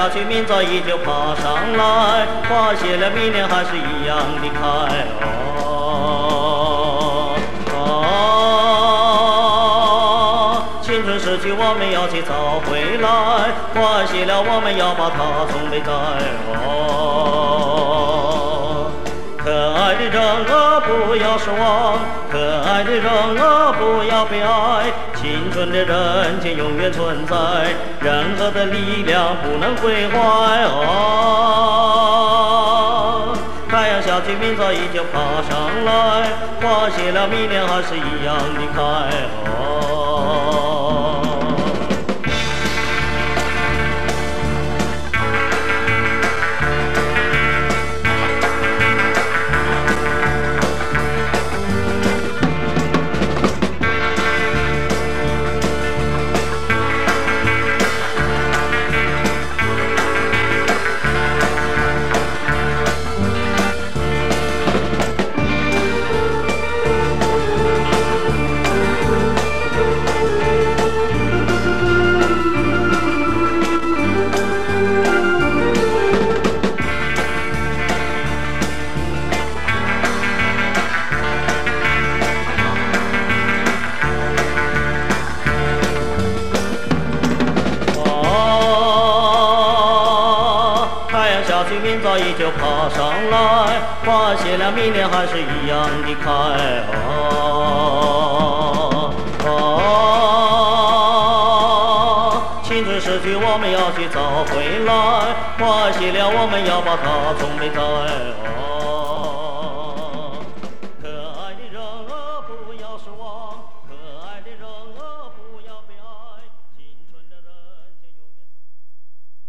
下去，明早依旧爬上来，花谢了，明年还是一样的开。青春逝去，我们要去找回来，花谢了，我们要把它种美在。可爱的人啊，不要失望，可爱的人啊，不要悲哀，青春的人间永远存在，任何的力量不能毁坏。太阳下去，明早依旧爬上来，花谢了，明年还是一样的开。明早依旧爬上来，花谢了，明年还是一样的开。青春逝去，我们要去找回来，花谢了，我们要把它种美在。可爱的人啊，不要失望，可爱的人啊。